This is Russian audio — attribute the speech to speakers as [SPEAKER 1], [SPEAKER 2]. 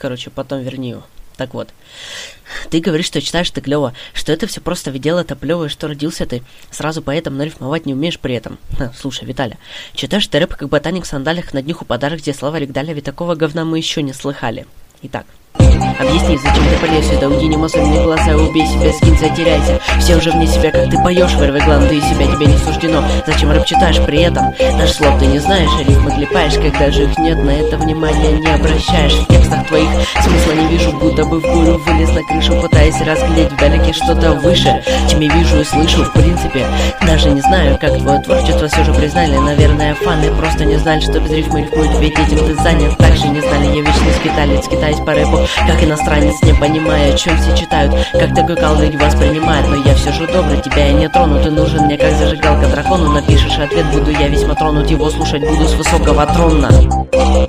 [SPEAKER 1] короче, потом верни его. Так вот, ты говоришь, что читаешь ты клево, что это все просто видел, это плево, что родился ты сразу поэтом, но рифмовать не умеешь при этом. Слушай, Виталя, читаешь ты рэп, как ботаник в сандалях, на днюху подарок, где слова регдаля, ведь такого говна мы еще не слыхали. Итак, объясни, зачем ты полез сюда, уйди, не мозольные глаза, убей себя, скинь, затеряйся. Все уже вне себя, как ты поешь, вырвай гланды из себя, тебе не суждено. Зачем рэп читаешь при этом? Даже слов ты не знаешь, а рифмы клепаешь, когда же их нет, на это внимание не обращаешь. В текстах твоих смысла не вижу, будто бы в бурю вылез на крышу, пытаясь разглядеть вдалеке что-то выше. Тебе вижу и слышу, в принципе, даже не знаю, как твое творчество все же признали. Наверное, фаны просто не знали, что без рифмы рифмуют, ведь этим ты занят. Также не знали, я вечный скиталец, скитаясь по рэпу, как иностранец, не понимая, о чем все читают, как такой колдырь воспринимает. Но я все же добрый, тебя я не трону, ты нужен мне как зажигалка дракону. Напишешь ответ, буду я весьма тронут, его слушать буду с высокого трона.